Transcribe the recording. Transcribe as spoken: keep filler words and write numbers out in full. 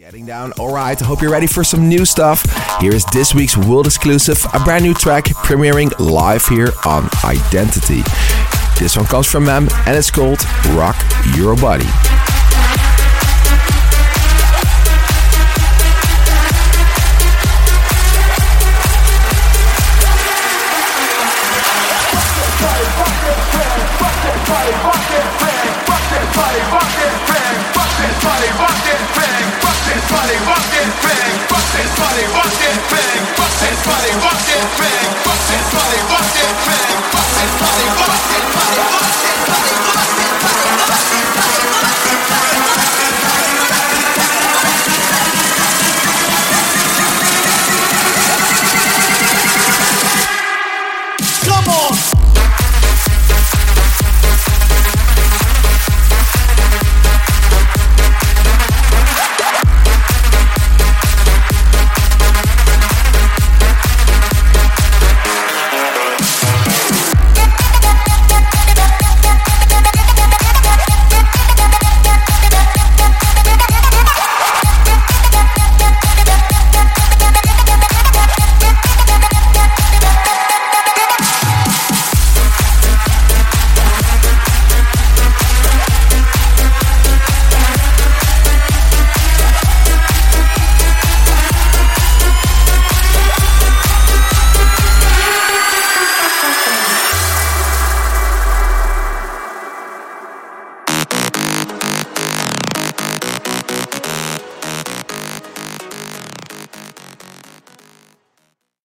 Getting down, alright, I hope you're ready for some new stuff. Here is this week's world exclusive, a brand new track premiering live here on Identity. This one comes from Mem and it's called Rock Your Body.